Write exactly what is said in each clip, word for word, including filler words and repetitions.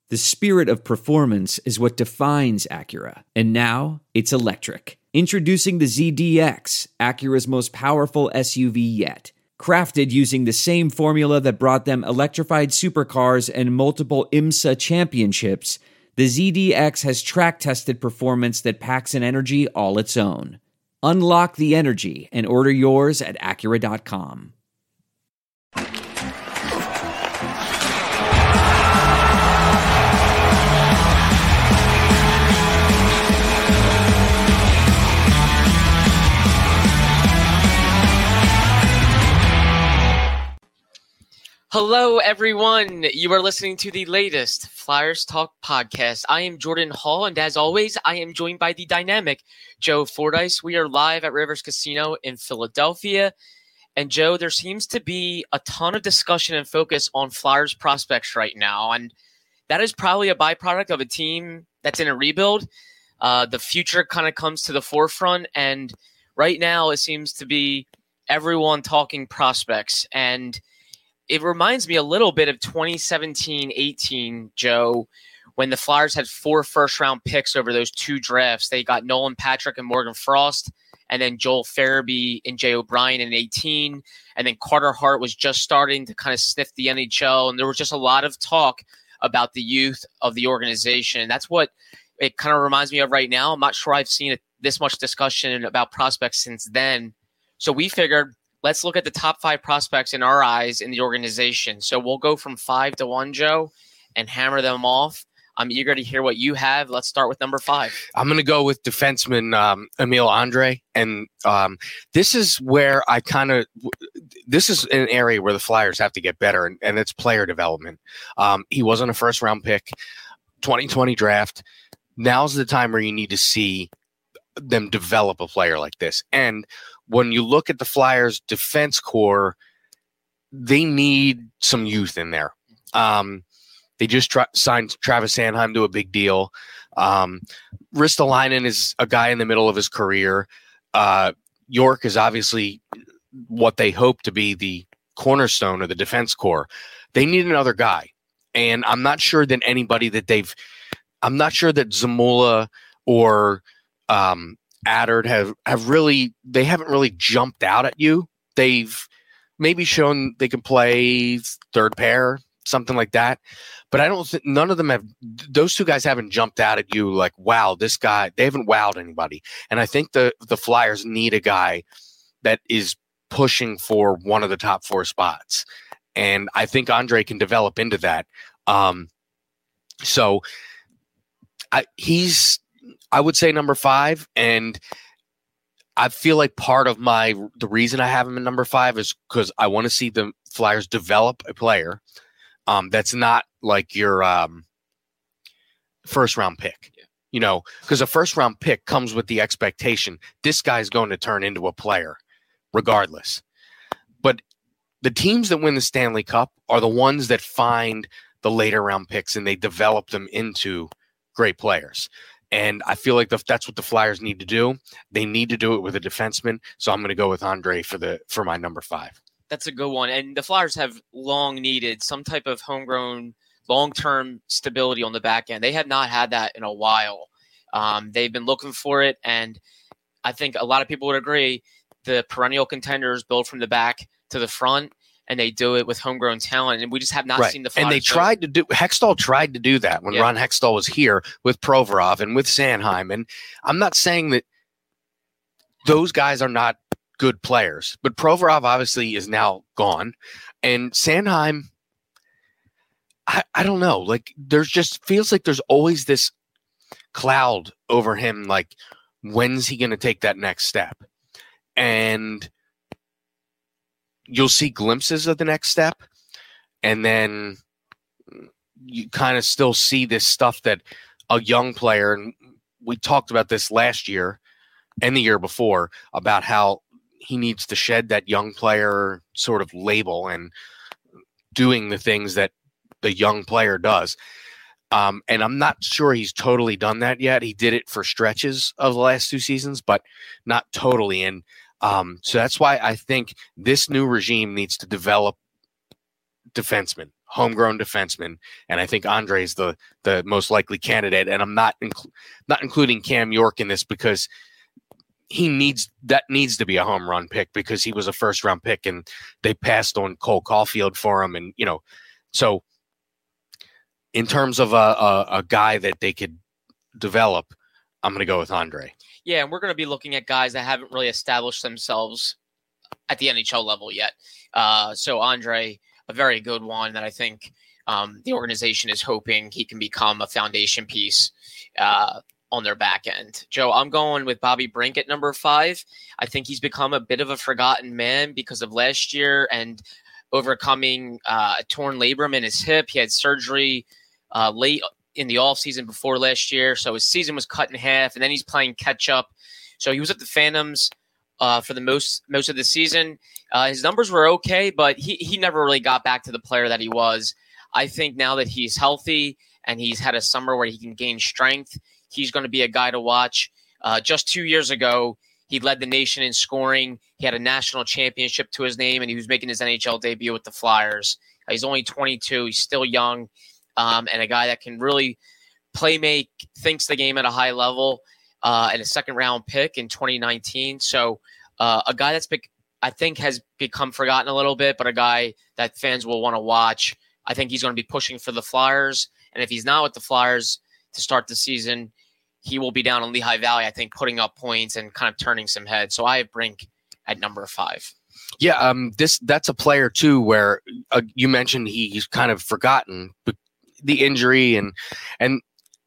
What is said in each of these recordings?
The spirit of performance is what defines Acura, and now it's electric. Introducing the Z D X, Acura's most powerful S U V yet. Crafted using the same formula that brought them electrified supercars and multiple IMSA championships, the Z D X has track-tested performance that packs an energy all its own. Unlock the energy and order yours at Acura dot com. Hello, everyone. You are listening to the latest Flyers Talk podcast. I am Jordan Hall, and as always, I am joined by the dynamic Joe Fordyce. We are live at Rivers Casino in Philadelphia. And Joe, there seems to be a ton of discussion and focus on Flyers prospects right now, and that is probably a byproduct of a team that's in a rebuild. Uh, the future kind of comes to the forefront, and right now it seems to be everyone talking prospects. And it reminds me a little bit of twenty seventeen eighteen, Joe, when the Flyers had four first-round picks over those two drafts. They got Nolan Patrick and Morgan Frost, and then Joel Farabee and Jay O'Brien in eighteen. And then Carter Hart was just starting to kind of sniff the N H L, and there was just a lot of talk about the youth of the organization. That's what it kind of reminds me of right now. I'm not sure I've seen it, this much discussion about prospects since then. So we figured, let's look at the top five prospects in our eyes in the organization. So we'll go from five to one, Joe, and hammer them off. I'm eager to hear what you have. Let's start with number five. I'm going to go with defenseman um, Emil Andre. And um, this is where I kind of – this is an area where the Flyers have to get better, and, and it's player development. Um, he wasn't a first-round pick, twenty twenty draft. Now's the time where you need to see them develop a player like this. And when you look at the Flyers defense core, they need some youth in there. Um, they just tra- signed Travis Sanheim to a big deal. Um, Ristolainen is a guy in the middle of his career. Uh, York is obviously what they hope to be the cornerstone of the defense core. They need another guy. And I'm not sure that anybody that they've – I'm not sure that Zamula or um, – Adard have, have really, they haven't really jumped out at you. They've maybe shown they can play third pair, something like that. But I don't think none of them have, those two guys haven't jumped out at you like, wow, this guy, they haven't wowed anybody. And I think the, the Flyers need a guy that is pushing for one of the top four spots. And I think Andre can develop into that. Um, so I, he's, I would say number five, and I feel like part of my the reason I have him in number five is because I want to see the Flyers develop a player um, that's not like your um, first round pick. Yeah. You know, because a first round pick comes with the expectation this guy's going to turn into a player regardless. But the teams that win the Stanley Cup are the ones that find the later round picks and they develop them into great players. And I feel like the, that's what the Flyers need to do. They need to do it with a defenseman. So I'm going to go with Andre for the for my number five. That's a good one. And the Flyers have long needed some type of homegrown, long-term stability on the back end. They have not had that in a while. Um, they've been looking for it. And I think a lot of people would agree the perennial contenders build from the back to the front. And they do it with homegrown talent, and we just have not right. seen the Flyers. And they tried to do – Hextall tried to do that when yeah. Ron Hextall was here with Provorov and with Sanheim. And I'm not saying that those guys are not good players, but Provorov obviously is now gone. And Sanheim, I, I don't know. Like, there's just – feels like there's always this cloud over him, like, when's he going to take that next step? And – you'll see glimpses of the next step, and then you kind of still see this stuff that a young player, and we talked about this last year and the year before, about how he needs to shed that young player sort of label and doing the things that the young player does. Um, and I'm not sure he's totally done that yet. He did it for stretches of the last two seasons, but not totally. And Um, so that's why I think this new regime needs to develop defensemen, homegrown defenseman, and I think Andre is the the most likely candidate. And I'm not inc- not including Cam York in this because he needs that needs to be a home run pick because he was a first round pick and they passed on Cole Caulfield for him, and you know, so in terms of a a, a guy that they could develop, I'm going to go with Andre. Yeah, and we're going to be looking at guys that haven't really established themselves at the N H L level yet. Uh, so Andre, a very good one that I think um, the organization is hoping he can become a foundation piece uh, on their back end. Joe, I'm going with Bobby Brink at number five. I think he's become a bit of a forgotten man because of last year and overcoming uh, a torn labrum in his hip. He had surgery uh, late in the offseason before last year, so his season was cut in half, and then he's playing catch-up. So he was at the Phantoms uh, for the most most of the season. Uh, his numbers were okay, but he, he never really got back to the player that he was. I think now that he's healthy and he's had a summer where he can gain strength, he's going to be a guy to watch. Uh, just two years ago, he led the nation in scoring. He had a national championship to his name, and he was making his N H L debut with the Flyers. Uh, he's only twenty-two. He's still young, um, and a guy that can really play make, thinks the game at a high level, uh, and a second-round pick in twenty nineteen. So uh, a guy that's been, I think has become forgotten a little bit, but a guy that fans will want to watch. I think he's going to be pushing for the Flyers. And if he's not with the Flyers to start the season, he will be down in Lehigh Valley, I think, putting up points and kind of turning some heads. So I have Brink at number five. Yeah, um, this that's a player, too, where uh, you mentioned he's kind of forgotten but the injury. And, and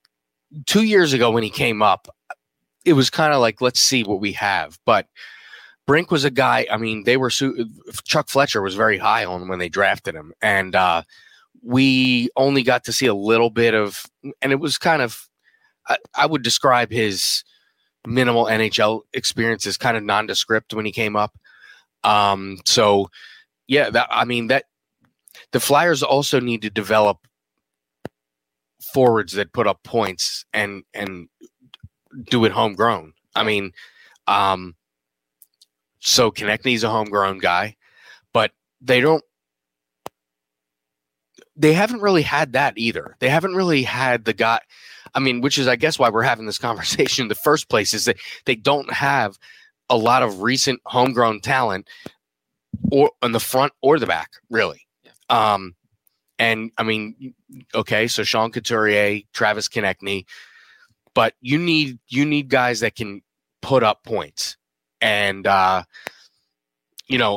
two years ago when he came up, it was kind of like, let's see what we have. But Brink was a guy, I mean, they were su- Chuck Fletcher was very high on when they drafted him. And uh, we only got to see a little bit of, and it was kind of, I, I would describe his minimal N H L experience as kind of nondescript when he came up. Um, so, yeah, that, I mean, that the Flyers also need to develop forwards that put up points and, and do it homegrown. I mean, um, So Konechny's a homegrown guy, but they don't, they haven't really had that either. They haven't really had the guy, I mean, which is, I guess, why we're having this conversation in the first place, is that they don't have a lot of recent homegrown talent or on the front or the back, really. Yeah. Um, and I mean, okay, so Sean Couturier, Travis Konechny, but you need, you need guys that can put up points. And, uh, you know,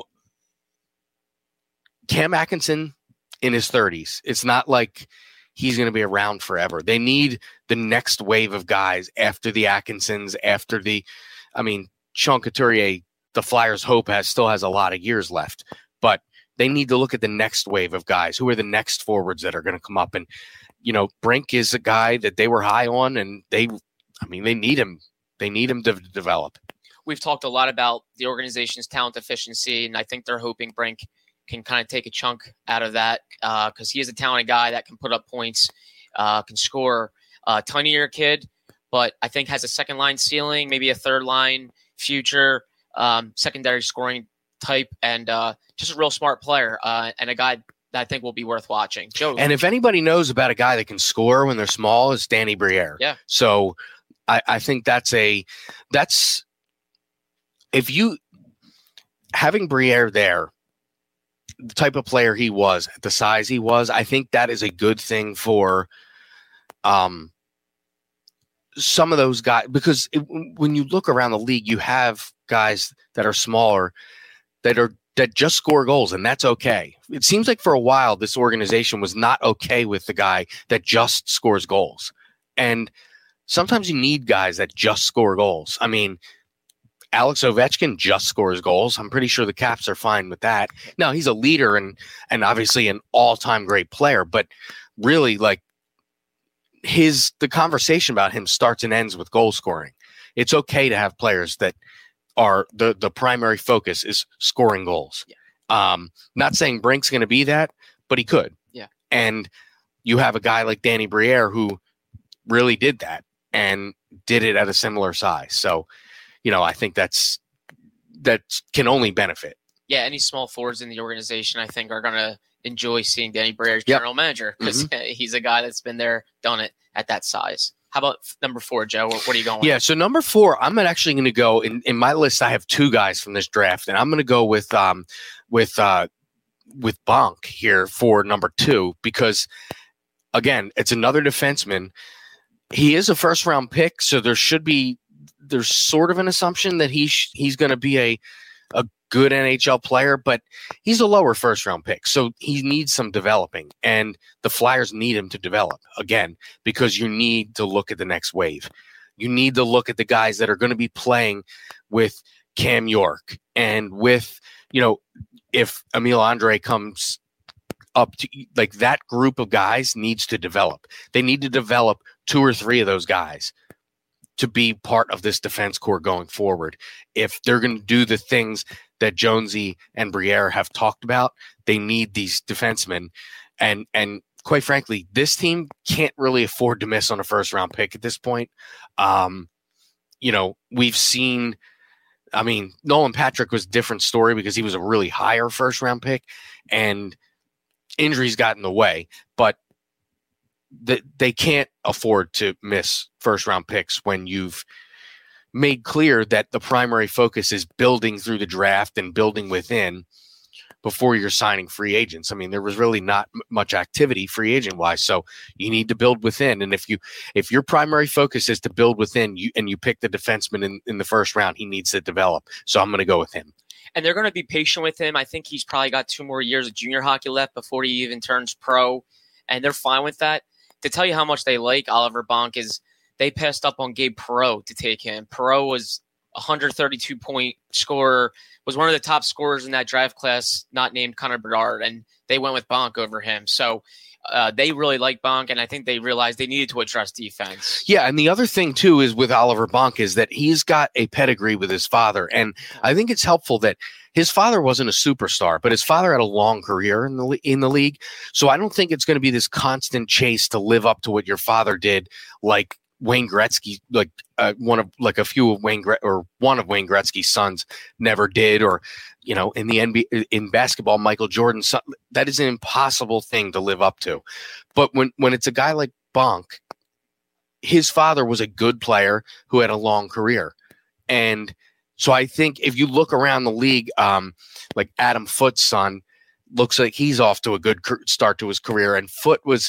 Cam Atkinson in his thirties, it's not like he's going to be around forever. They need the next wave of guys after the Atkinsons, after the, I mean, Sean Couturier, the Flyers' hope has still has a lot of years left, but they need to look at the next wave of guys. Who are the next forwards that are going to come up? And, you know, Brink is a guy that they were high on, and they, I mean, they need him. They need him to develop. We've talked a lot about the organization's talent deficiency, and I think they're hoping Brink can kind of take a chunk out of that because uh, he is a talented guy that can put up points, uh, can score. A uh, tinier kid, but I think has a second line ceiling, maybe a third line future, um, secondary scoring type, and uh, just a real smart player uh, and a guy that I think will be worth watching. Joe, and if anybody knows about a guy that can score when they're small, it's Danny Briere. Yeah. So I, I think that's a that's. If you having Briere there, the type of player he was, the size he was, I think that is a good thing for um, some of those guys, because it, when you look around the league, you have guys that are smaller that are that just score goals, and that's okay. It seems like for a while this organization was not okay with the guy that just scores goals, and sometimes you need guys that just score goals. I mean, Alex Ovechkin just scores goals. I'm pretty sure the Caps are fine with that. Now, he's a leader and and obviously an all-time great player, but really, like, his the conversation about him starts and ends with goal scoring. It's okay to have players that are the the primary focus is scoring goals. Yeah. Um, not saying Brink's going to be that, but he could. Yeah. And you have a guy like Danny Briere who really did that and did it at a similar size. So, you know, I think that's that can only benefit. Yeah, any small forwards in the organization, I think, are going to enjoy seeing Danny Briere as Yep. general manager because mm-hmm. he's a guy that's been there, done it at that size. How about number four, Joe? What are you going with? Yeah, so number four, I'm actually going to go in, in my list. I have two guys from this draft, and I'm going to go with um with uh with Bonk here for number two because, again, it's another defenseman. He is a first round pick, so there should be there's sort of an assumption that he sh- he's going to be a a good N H L player, but he's a lower first round pick. So he needs some developing, and the Flyers need him to develop again, because you need to look at the next wave. You need to look at the guys that are going to be playing with Cam York and with, you know, if Emil Andre comes up to, like, that group of guys needs to develop. They need to develop two or three of those guys to be part of this defense core going forward. If they're going to do the things that Jonesy and Briere have talked about, they need these defensemen. And, and quite frankly, this team can't really afford to miss on a first round pick at this point. Um, you know, we've seen, I mean, Nolan Patrick was a different story because he was a really higher first round pick and injuries got in the way, but that they can't afford to miss first round picks when you've made clear that the primary focus is building through the draft and building within before you're signing free agents. I mean, there was really not m- much activity free agent wise. So you need to build within. And if you, if your primary focus is to build within you and you pick the defenseman in, in the first round, he needs to develop. So I'm going to go with him. And they're going to be patient with him. I think he's probably got two more years of junior hockey left before he even turns pro. And they're fine with that. To tell you how much they like Oliver Bonk is they passed up on Gabe Perreault to take him. Perreault was a one hundred thirty-two point scorer, was one of the top scorers in that draft class, not named Connor Bedard, and they went with Bonk over him. So uh, they really like Bonk, and I think they realized they needed to address defense. Yeah, and the other thing, too, is with Oliver Bonk is that he's got a pedigree with his father, and I think it's helpful that his father wasn't a superstar, but his father had a long career in the in the league. So I don't think it's going to be this constant chase to live up to what your father did, like Wayne Gretzky, like uh, one of like a few of Wayne Gre- or one of Wayne Gretzky's sons never did, or you know, in the N B A in basketball, Michael Jordan's son. That is an impossible thing to live up to. But when when it's a guy like Bonk, his father was a good player who had a long career, and so I think if you look around the league, um, like Adam Foote's son looks like he's off to a good start to his career, and Foote was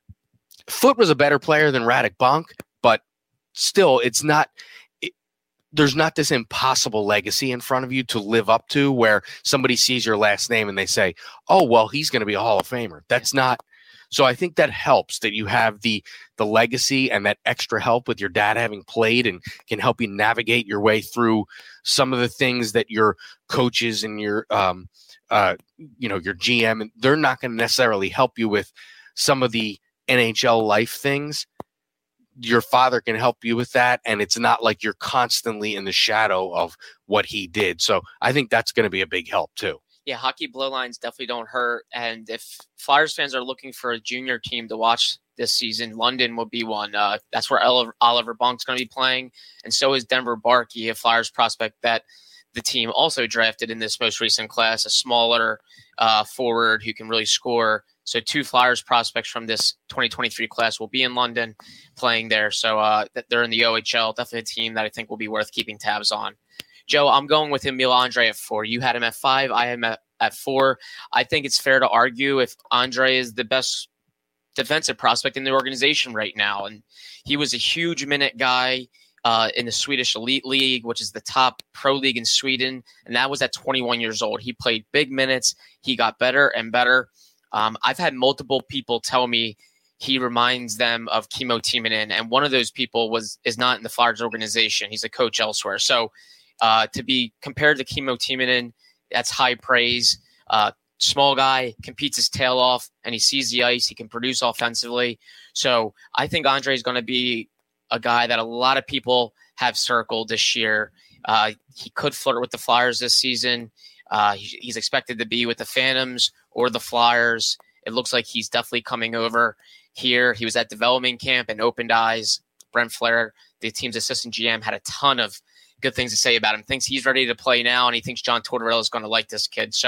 Foote was a better player than Radek Bonk, but still, it's not. It, there's not this impossible legacy in front of you to live up to, where somebody sees your last name and they say, "Oh, well, he's going to be a Hall of Famer." That's not. So I think that helps that you have the the legacy and that extra help with your dad having played and can help you navigate your way through some of the things that your coaches and your um uh you know your G M, and they're not going to necessarily help you with some of the N H L life things. Your father can help you with that, and it's not like you're constantly in the shadow of what he did. So I think that's going to be a big help too. Yeah, hockey blowlines definitely don't hurt. And if Flyers fans are looking for a junior team to watch this season, London will be one. Uh, that's where Oliver, Oliver Bonk's going to be playing. And so is Denver Barkey, a Flyers prospect that the team also drafted in this most recent class, a smaller uh, forward who can really score. So two Flyers prospects from this twenty twenty-three class will be in London playing there. So uh, they're in the O H L. Definitely a team that I think will be worth keeping tabs on. Joe, I'm going with Emil Andre at four. You had him at five. I am at, at four. I think it's fair to argue if Andre is the best defensive prospect in the organization right now. And he was a huge minute guy uh, in the Swedish Elite League, which is the top pro league in Sweden. And that was at twenty-one years old. He played big minutes. He got better and better. Um, I've had multiple people tell me he reminds them of Kimmo Timonen. And one of those people was is not in the Flyers organization. He's a coach elsewhere. So Uh, to be compared to Kimmo Timonen, that's high praise. Uh, small guy, competes his tail off, and he sees the ice. He can produce offensively. So I think Andre is going to be a guy that a lot of people have circled this year. Uh, he could flirt with the Flyers this season. Uh, he, he's expected to be with the Phantoms or the Flyers. It looks like he's definitely coming over here. He was at development camp and opened eyes. Brent Flair, the team's assistant G M, had a ton of good things to say about him. Thinks he's ready to play now, and he thinks John Tortorella is going to like this kid. So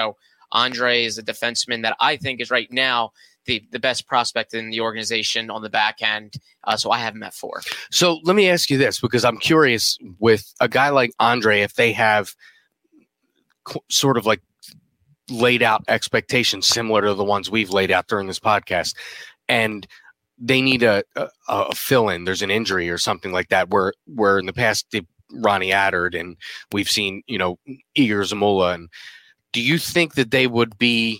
Andre is a defenseman that I think is right now the, the best prospect in the organization on the back end. Uh, so I have him at four. So let me ask you this, because I'm curious with a guy like Andre, if they have sort of like laid out expectations similar to the ones we've laid out during this podcast, and they need a, a, a fill in, there's an injury or something like that, where, where in the past, they, Ronnie Attard, and we've seen, you know, Igor Zamula. And do you think that they would be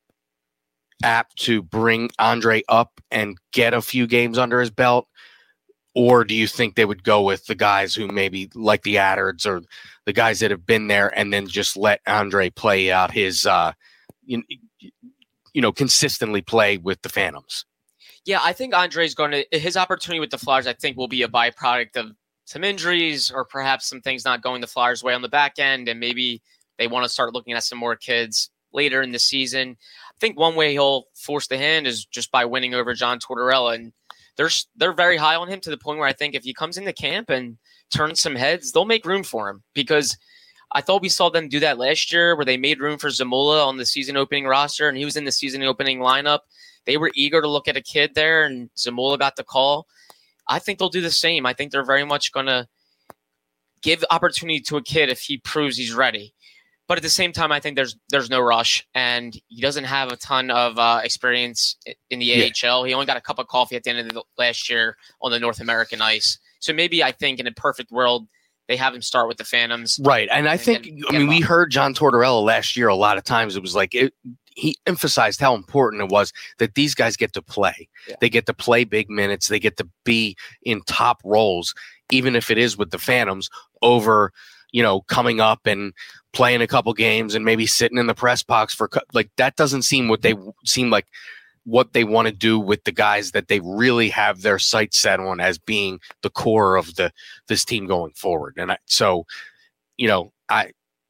apt to bring Andre up and get a few games under his belt? Or do you think they would go with the guys who maybe like the Attards or the guys that have been there and then just let Andre play out his, uh, you, you know, consistently play with the Phantoms? Yeah, I think Andre's going to, his opportunity with the Flyers, I think, will be a byproduct of some injuries or perhaps some things not going the Flyers' way on the back end. And maybe they want to start looking at some more kids later in the season. I think one way he'll force the hand is just by winning over John Tortorella. And they're, they're very high on him to the point where I think if he comes into camp and turns some heads, they'll make room for him, because I thought we saw them do that last year where they made room for Zamula on the season opening roster, and he was in the season opening lineup. They were eager to look at a kid there, and Zamula got the call. I think they'll do the same. I think they're very much going to give opportunity to a kid if he proves he's ready. But at the same time, I think there's there's no rush, and he doesn't have a ton of uh, experience in the yeah. A H L. He only got a cup of coffee at the end of the last year on the North American ice. So maybe I think in a perfect world, they have him start with the Phantoms. Right. And I and think, get, I mean, we heard John Tortorella last year a lot of times. It was like it, he emphasized how important it was that these guys get to play. Yeah. They get to play big minutes. They get to be in top roles, even if it is with the Phantoms, over, you know, coming up and playing a couple games and maybe sitting in the press box for like that doesn't seem what they seem like what they want to do with the guys that they really have their sights set on as being the core of the this team going forward. And I, so, you know, I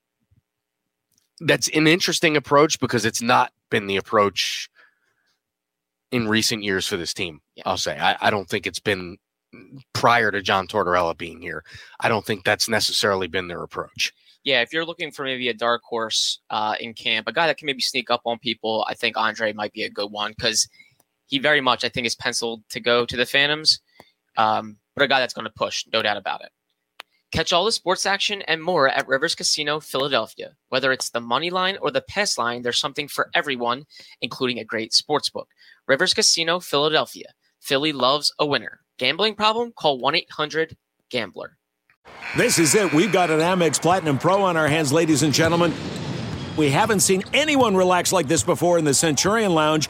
that's an interesting approach because it's not been the approach in recent years for this team. Yeah. I'll say I, I don't think it's been prior to John Tortorella being here. I don't think that's necessarily been their approach. Yeah, if you're looking for maybe a dark horse uh, in camp, a guy that can maybe sneak up on people, I think Andre might be a good one because he very much, I think, is penciled to go to the Phantoms, um, but a guy that's going to push, no doubt about it. Catch all the sports action and more at Rivers Casino Philadelphia. Whether it's the money line or the pass line, there's something for everyone, including a great sports book. Rivers Casino Philadelphia. Philly loves a winner. Gambling problem? Call one eight hundred gambler. This is it. We've got an Amex Platinum Pro on our hands, ladies and gentlemen. We haven't seen anyone relax like this before in the Centurion Lounge.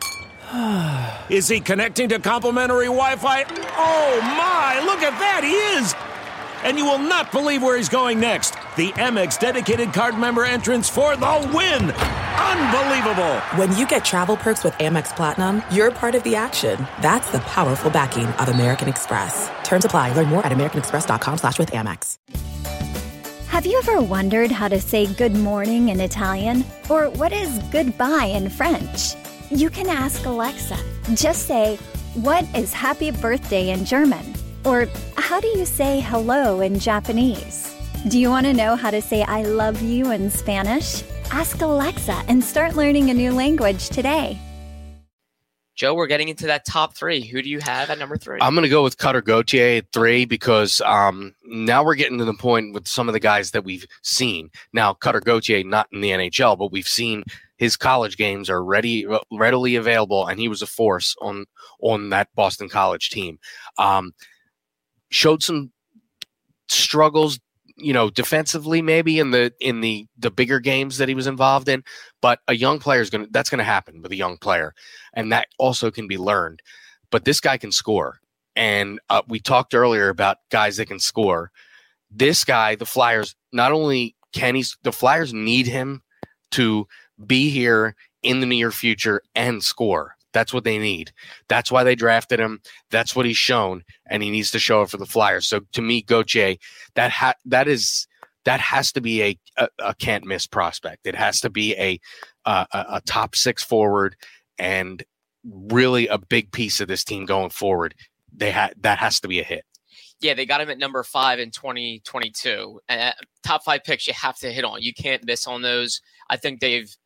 Is he connecting to complimentary Wi-Fi? Oh, my. Look at that. He is. And you will not believe where he's going next. The Amex dedicated card member entrance for the win. Unbelievable. When you get travel perks with Amex Platinum, you're part of the action. That's the powerful backing of American Express. Terms apply. Learn more at americanexpress.com slash with Amex. Have you ever wondered how to say good morning in Italian? Or what is goodbye in French? You can ask Alexa. Just say, what is happy birthday in German? Or how do you say hello in Japanese? Do you want to know how to say I love you in Spanish? Ask Alexa and start learning a new language today. Joe, we're getting into that top three. Who do you have at number three? I'm going to go with Cutter Gauthier at three because um, now we're getting to the point with some of the guys that we've seen. Now, Cutter Gauthier, not in the N H L, but we've seen his college games are ready, readily available, and he was a force on, on that Boston College team. Um, showed some struggles, you know, defensively maybe in the in the the bigger games that he was involved in, but a young player is going to that's going to happen with a young player, and that also can be learned. But this guy can score, and uh, we talked earlier about guys that can score. This guy, the Flyers, not only can he, the Flyers need him to be here in the near future and score. That's what they need. That's why they drafted him. That's what he's shown, and he needs to show it for the Flyers. So to me, Gauthier, that ha- that is that has to be a, a, a can't miss prospect. It has to be a, uh, a a top six forward and really a big piece of this team going forward. They ha- that has to be a hit. Yeah, they got him at number five in twenty twenty-two. Uh, top five picks you have to hit on. You can't miss on those. I think they've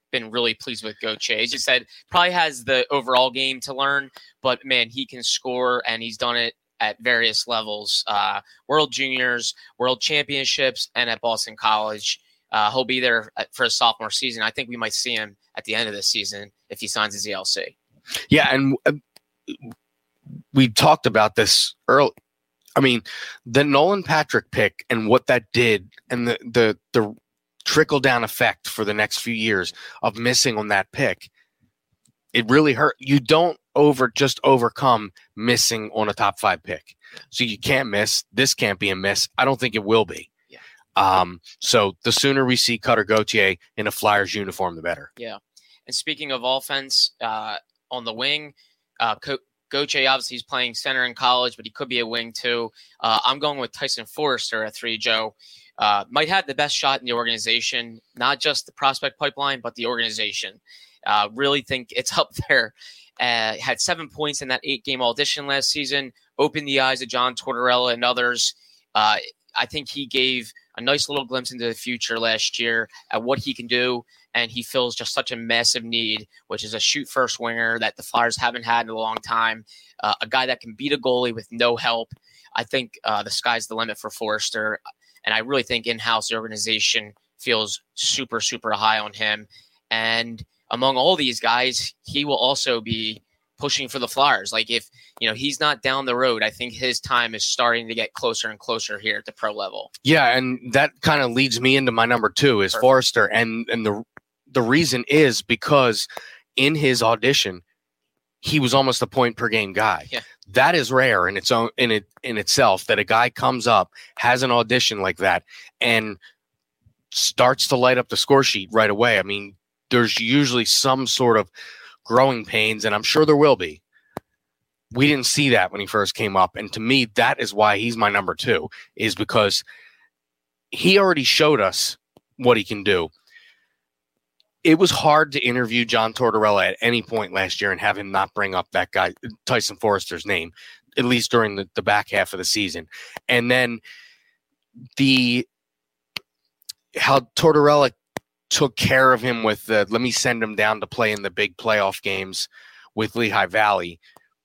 been really pleased with Gauthier. As you said, probably has the overall game to learn, but man, he can score, and he's done it at various levels, uh, World Juniors, World Championships, and at Boston College. Uh, he'll be there for his sophomore season. I think we might see him at the end of the season if he signs his E L C. Yeah, and uh, we talked about this early. I mean, the Nolan Patrick pick and what that did, and the the the trickle down effect for the next few years of missing on that pick, it really hurt. You don't over just overcome missing on a top five pick. So you can't miss. This can't be a miss. I don't think it will be. Yeah. Um. So the sooner we see Cutter Gauthier in a Flyers uniform, the better. Yeah. And speaking of offense, uh, on the wing, uh, Co- Gauthier obviously he's playing center in college, but he could be a wing too. Uh, I'm going with Tyson Forrester at three, Joe. Uh, might have the best shot in the organization, not just the prospect pipeline, but the organization. Uh, really think it's up there. Uh, had seven points in that eight-game audition last season, opened the eyes of John Tortorella and others. Uh, I think he gave a nice little glimpse into the future last year at what he can do, and he fills just such a massive need, which is a shoot-first winger that the Flyers haven't had in a long time, uh, a guy that can beat a goalie with no help. I think uh, the sky's the limit for Forrester, and I really think in-house the organization feels super, super high on him. And among all these guys, he will also be pushing for the Flyers. Like if, you know, he's not down the road, I think his time is starting to get closer and closer here at the pro level. Yeah, and that kind of leads me into my number two is Perfect. Forrester. And and the the reason is because in his audition, he was almost a point per game guy. Yeah. That is rare in its own in it in itself, that a guy comes up, has an audition like that, and starts to light up the score sheet right away. I mean, there's usually some sort of growing pains, and I'm sure there will be. We didn't see that when he first came up, and to me, that is why he's my number two, is because he already showed us what he can do. It was hard to interview John Tortorella at any point last year and have him not bring up that guy, Tyson Forrester's name, at least during the, the back half of the season. And then the how Tortorella took care of him with the, let me send him down to play in the big playoff games with Lehigh Valley.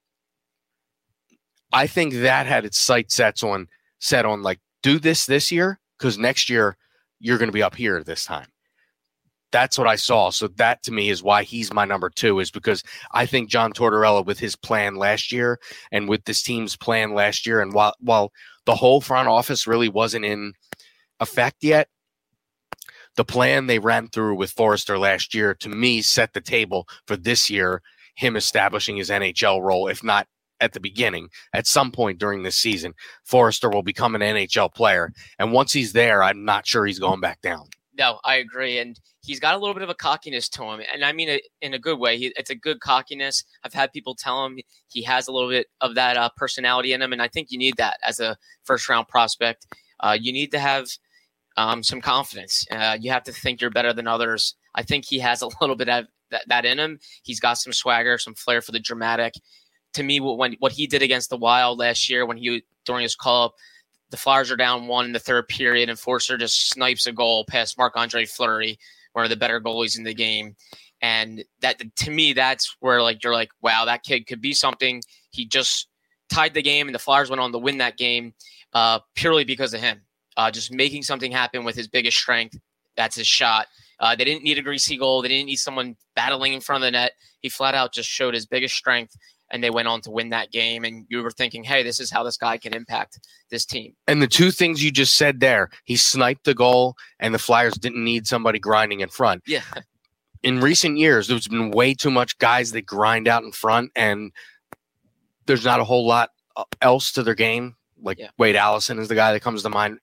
I think that had its sight sets on, set on like, do this this year, because next year you're going to be up here this time. That's what I saw. So that to me is why he's my number two, is because I think John Tortorella, with his plan last year and with this team's plan last year, and while, while the whole front office really wasn't in effect yet, the plan they ran through with Forrester last year, to me, set the table for this year, him establishing his N H L role, if not at the beginning, at some point during this season. Forrester will become an N H L player. And once he's there, I'm not sure he's going back down. No, I agree. And he's got a little bit of a cockiness to him. And I mean it in a good way. He, it's a good cockiness. I've had people tell him he has a little bit of that uh, personality in him. And I think you need that as a first-round prospect. Uh, you need to have Um, some confidence. Uh, you have to think you're better than others. I think he has a little bit of that, that in him. He's got some swagger, some flair for the dramatic. To me, when what he did against the Wild last year, when he during his call up, the Flyers are down one in the third period, and Forster just snipes a goal past Marc-Andre Fleury, one of the better goalies in the game. And that, to me, that's where like you're like, wow, that kid could be something. He just tied the game, and the Flyers went on to win that game uh, purely because of him. Uh, just making something happen with his biggest strength. That's his shot. Uh, they didn't need a greasy goal. They didn't need someone battling in front of the net. He flat out just showed his biggest strength, and they went on to win that game. And you were thinking, hey, this is how this guy can impact this team. And the two things you just said there, he sniped the goal, and the Flyers didn't need somebody grinding in front. Yeah. In recent years, there's been way too much guys that grind out in front, and there's not a whole lot else to their game. Like yeah. Wade Allison is the guy that comes to mind.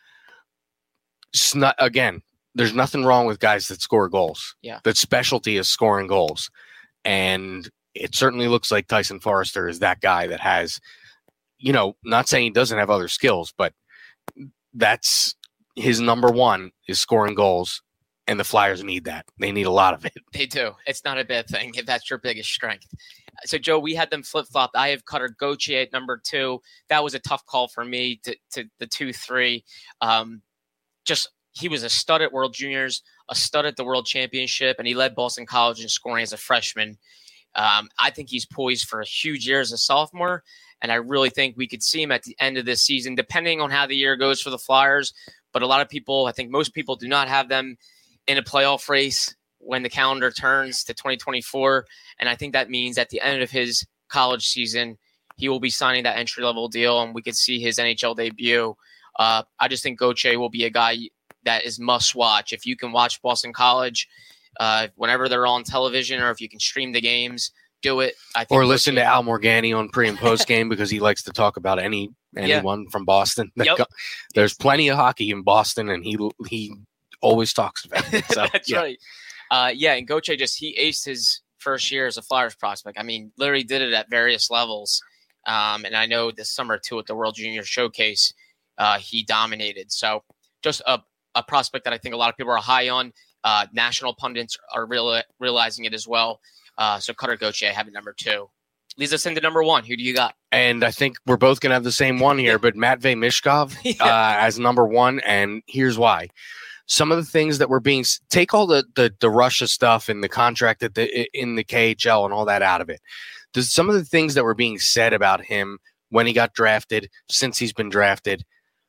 Not, again, there's nothing wrong with guys that score goals. Yeah. That specialty is scoring goals. And it certainly looks like Tyson Forrester is that guy that has, you know, not saying he doesn't have other skills, but that's his number one is scoring goals. And the Flyers need that. They need a lot of it. They do. It's not a bad thing if that's your biggest strength. So, Joe, we had them flip-flopped. I have Cutter Gauthier at number two. That was a tough call for me to, to the two three. Um, just he was a stud at World Juniors, a stud at the World Championship, and he led Boston College in scoring as a freshman. Um, I think he's poised for a huge year as a sophomore, and I really think we could see him at the end of this season, depending on how the year goes for the Flyers. But a lot of people, I think most people do not have them in a playoff race when the calendar turns to twenty twenty-four, and I think that means at the end of his college season, he will be signing that entry-level deal, and we could see his N H L debut. Uh, I just think Gauthier will be a guy that is must-watch. If you can watch Boston College uh, whenever they're on television, or if you can stream the games, do it. I think or listen Gauthier, to Al Morgani on pre- and post-game because he likes to talk about any anyone yeah. from Boston. Yep. Go- There's plenty of hockey in Boston, and he he always talks about it. So, That's yeah. right. Uh, yeah, and Gauthier just he aced his first year as a Flyers prospect. I mean, literally did it at various levels. Um, and I know this summer, too, at the World Junior Showcase, uh, he dominated. So just a, a prospect that I think a lot of people are high on. Uh, national pundits are real, realizing it as well. Uh, so Cutter Gauthier having number two. Leads us into number one. Who do you got? And I think we're both going to have the same one here, but Matvei Mishkov yeah. uh, as number one, and here's why. Some of the things that were being – take all the, the, the Russia stuff and the contract at the, in the K H L and all that out of it. There's some of the things that were being said about him when he got drafted, since he's been drafted.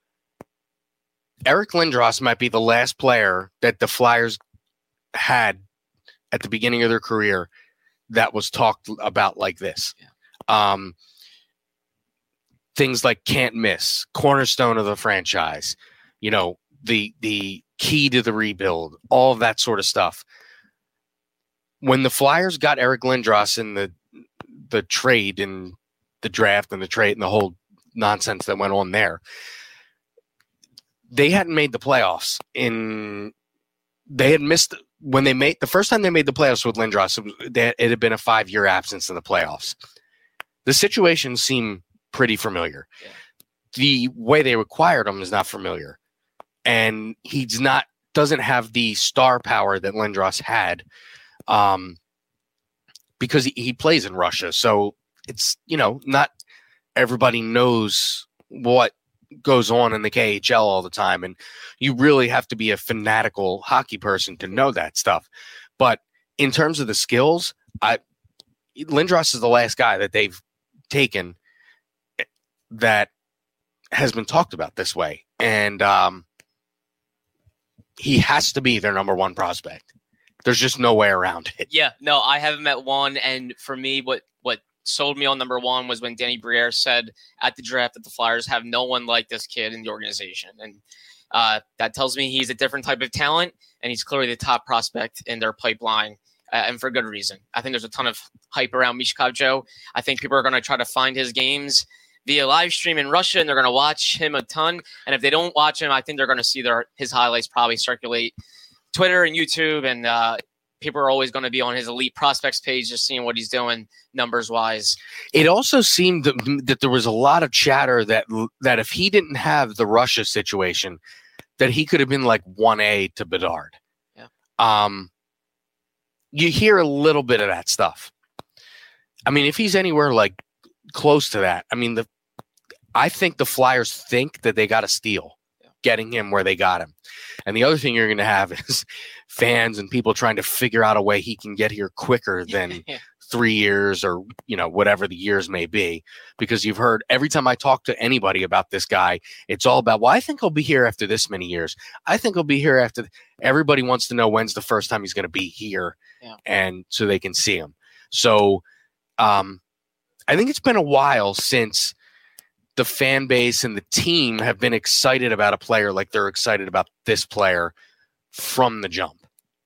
Eric Lindros might be the last player that the Flyers had at the beginning of their career that was talked about like this. Yeah. Um, things like can't miss, cornerstone of the franchise, you know, the the key to the rebuild, all of that sort of stuff. When the Flyers got Eric Lindros in the the trade and the draft and the trade and the whole nonsense that went on there, they hadn't made the playoffs in they had missed when they made the first time they made the playoffs with Lindros, it, was, they, it had been a five year absence in the playoffs. The situation seemed pretty familiar. Yeah. The way they acquired him is not familiar, and he's not doesn't have the star power that Lindros had. Um, because he, he plays in Russia. So it's, you know, not everybody knows what goes on in the K H L all the time. And you really have to be a fanatical hockey person to know that stuff. But in terms of the skills, I, Lindros is the last guy that they've taken that has been talked about this way. And um, he has to be their number one prospect. There's just no way around it. Yeah, no, I have him at one. And for me, what what sold me on number one was when Danny Briere said at the draft that the Flyers have no one like this kid in the organization. And uh, that tells me he's a different type of talent, and he's clearly the top prospect in their pipeline, uh, and for good reason. I think there's a ton of hype around Mishkov, Joe. I think people are going to try to find his games via live stream in Russia, and they're going to watch him a ton. And if they don't watch him, I think they're going to see their his highlights probably circulate Twitter and YouTube, and uh, people are always going to be on his elite prospects page, just seeing what he's doing numbers wise. It also seemed that, that there was a lot of chatter that that if he didn't have the Russia situation, that he could have been like one A to Bedard. Yeah. Um, you hear a little bit of that stuff. I mean, if he's anywhere like close to that, I mean, the I think the Flyers think that they got a steal getting him where they got him. And the other thing you're going to have is fans and people trying to figure out a way he can get here quicker than yeah. three years or, you know, whatever the years may be. Because you've heard every time I talk to anybody about this guy, it's all about, well, I think he'll be here after this many years. I think he'll be here after. Th-. Everybody wants to know when's the first time he's going to be here, yeah. and so they can see him. So um, I think it's been a while since the fan base and the team have been excited about a player like they're excited about this player from the jump.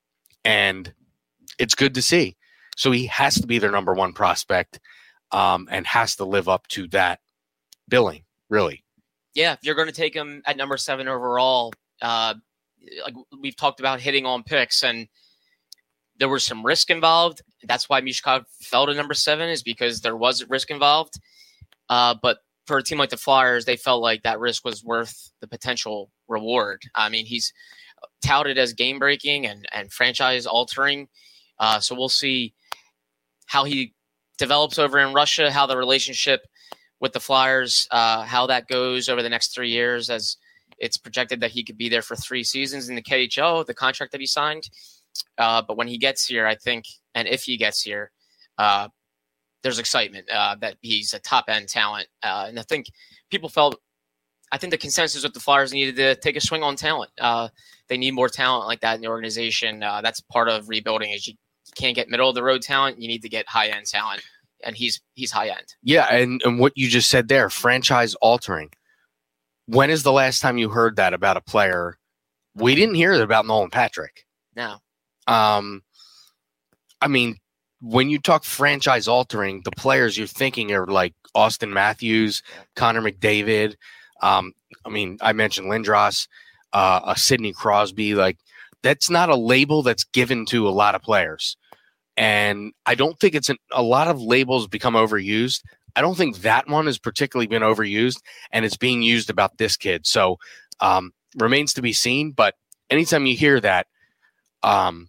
And it's good to see. So he has to be their number one prospect, um, and has to live up to that billing, really. Yeah, if you're going to take him at number seven overall, uh, like we've talked about hitting on picks, and there was some risk involved. That's why Mishkov fell to number seven, is because there was risk involved. Uh, but for a team like the Flyers, they felt like that risk was worth the potential reward. I mean, he's touted as game-breaking and, and franchise-altering. Uh, so we'll see how he develops over in Russia, how the relationship with the Flyers, uh, how that goes over the next three years as It's projected that he could be there for three seasons in the K H L, the contract that he signed. Uh, but when he gets here, I think, and if he gets here, uh, there's excitement uh, that he's a top-end talent. Uh, and I think people felt, I think the consensus with the Flyers needed to take a swing on talent. Uh, they need more talent like that in the organization. Uh, that's part of rebuilding is you can't get middle-of-the-road talent. You need to get high-end talent, and he's he's high-end. Yeah, and, and what you just said there, franchise-altering. When is the last time you heard that about a player? We didn't hear it about Nolan Patrick. No. Um, I mean, when you talk franchise altering, the players you're thinking are like Austin Matthews, Connor McDavid. Um, I mean, I mentioned Lindros, uh, a Sidney Crosby. Like, that's not a label that's given to a lot of players. And I don't think it's an, a lot of labels become overused. I don't think that one has particularly been overused, and it's being used about this kid. So um, remains to be seen. But anytime you hear that, um,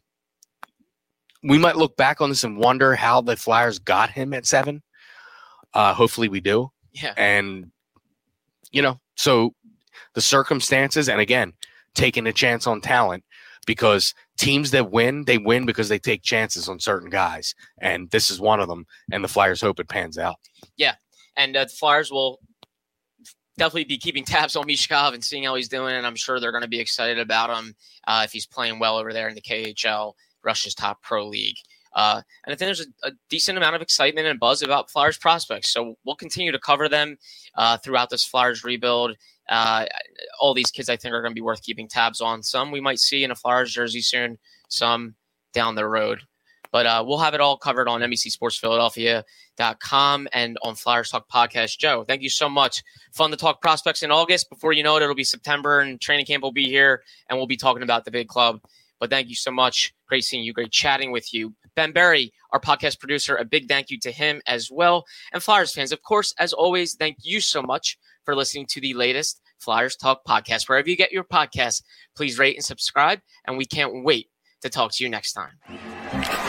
we might look back on this and wonder how the Flyers got him at seven. Uh, hopefully we do. Yeah. And, you know, so the circumstances, and again, taking a chance on talent, because teams that win, they win because they take chances on certain guys. And this is one of them. And the Flyers hope it pans out. Yeah. And uh, the Flyers will definitely be keeping tabs on Michkov and seeing how he's doing. And I'm sure they're going to be excited about him uh, if he's playing well over there in the K H L. Russia's top pro league. Uh, and I think there's a, a decent amount of excitement and buzz about Flyers prospects. So we'll continue to cover them uh, throughout this Flyers rebuild. Uh, all these kids, I think, are going to be worth keeping tabs on. Some we might see in a Flyers jersey soon, some down the road. But uh, we'll have it all covered on N B C Sports Philadelphia dot com and on Flyers Talk Podcast. Joe, thank you so much. Fun to talk prospects in August. Before you know it, it'll be September and training camp will be here, and we'll be talking about the big club. But thank you so much. Great seeing you. Great chatting with you. Ben Berry, our podcast producer, a big thank you to him as well. And Flyers fans, of course, as always, thank you so much for listening to the latest Flyers Talk podcast. Wherever you get your podcasts, please rate and subscribe. And we can't wait to talk to you next time.